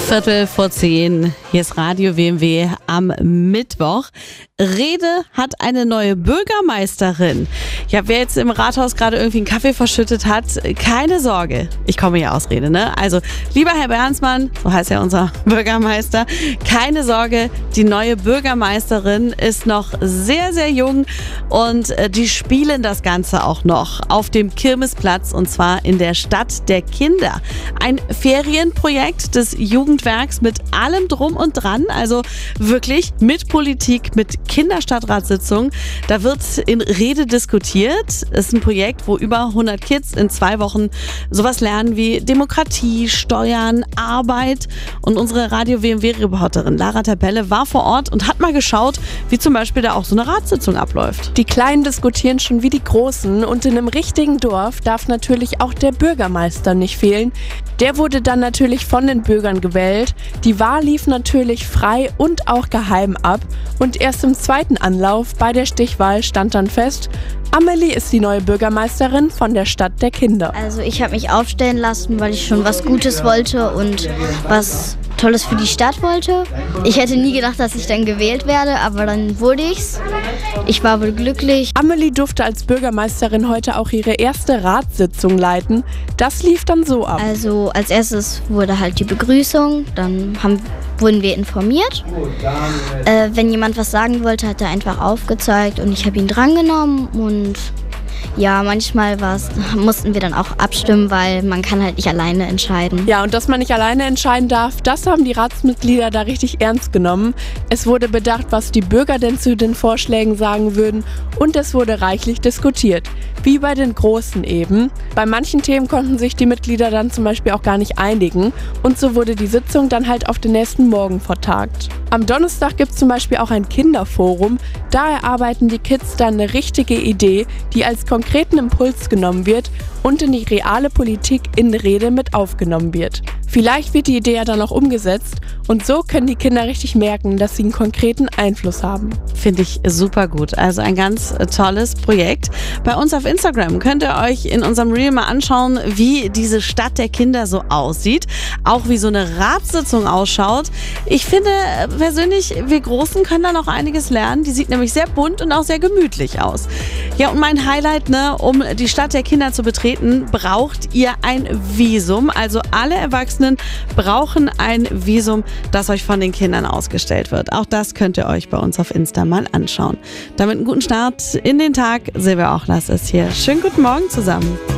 9:15. Hier ist Radio WMW am Mittwoch. Rede hat eine neue Bürgermeisterin. Ja, wer jetzt im Rathaus gerade irgendwie einen Kaffee verschüttet hat, keine Sorge. Ich komme ja aus Rede, ne? Also, lieber Herr Bernsmann, so heißt ja unser Bürgermeister, keine Sorge, die neue Bürgermeisterin ist noch sehr, sehr jung und die spielen das Ganze auch noch auf dem Kirmesplatz und zwar in der Stadt der Kinder. Ein Ferienprojekt des Jugendwerks mit allem drum und dran, also wirklich mit Politik, mit Kinderstadtratssitzung. Da wird in Rede diskutiert. Es ist ein Projekt, wo über 100 Kids in 2 Wochen sowas lernen wie Demokratie, Steuern, Arbeit. Und unsere Radio-WMW-Reporterin Lara Tabelle war vor Ort und hat mal geschaut, wie zum Beispiel da auch so eine Ratssitzung abläuft. Die Kleinen diskutieren schon wie die Großen und in einem richtigen Dorf darf natürlich auch der Bürgermeister nicht fehlen. Der wurde dann natürlich von den Bürgern gewählt. Die Wahl lief natürlich frei und auch geheim ab. Und erst im zweiten Anlauf bei der Stichwahl stand dann fest, Amelie ist die neue Bürgermeisterin von der Stadt der Kinder. Also ich habe mich aufstellen lassen, weil ich schon was Gutes wollte und was Tolles für die Stadt wollte. Ich hätte nie gedacht, dass ich dann gewählt werde, aber dann wurde ich's. Ich war wohl glücklich. Amelie durfte als Bürgermeisterin heute auch ihre erste Ratssitzung leiten. Das lief dann so ab. Also als erstes wurde halt die Begrüßung, dann wurden wir informiert. Wenn jemand was sagen wollte, hat er einfach aufgezeigt und ich habe ihn drangenommen und ja, manchmal mussten wir dann auch abstimmen, weil man kann halt nicht alleine entscheiden. Ja, und dass man nicht alleine entscheiden darf, das haben die Ratsmitglieder da richtig ernst genommen. Es wurde bedacht, was die Bürger denn zu den Vorschlägen sagen würden und es wurde reichlich diskutiert. Wie bei den Großen eben. Bei manchen Themen konnten sich die Mitglieder dann zum Beispiel auch gar nicht einigen und so wurde die Sitzung dann halt auf den nächsten Morgen vertagt. Am Donnerstag gibt es zum Beispiel auch ein Kinderforum. Da erarbeiten die Kids dann eine richtige Idee, die als konkreten Impuls genommen wird und in die reale Politik in Rede mit aufgenommen wird. Vielleicht wird die Idee ja dann auch umgesetzt und so können die Kinder richtig merken, dass sie einen konkreten Einfluss haben. Finde ich super gut. Also ein ganz tolles Projekt. Bei uns auf Instagram könnt ihr euch in unserem Reel mal anschauen, wie diese Stadt der Kinder so aussieht. Auch wie so eine Ratssitzung ausschaut. Ich finde persönlich, wir Großen können da noch einiges lernen. Die sieht nämlich sehr bunt und auch sehr gemütlich aus. Ja, und mein Highlight, um die Stadt der Kinder zu betreten, braucht ihr ein Visum. Also alle Erwachsenen brauchen ein Visum, das euch von den Kindern ausgestellt wird. Auch das könnt ihr euch bei uns auf Insta mal anschauen. Damit einen guten Start in den Tag. Silvia Ochlas ist hier. Schönen guten Morgen zusammen.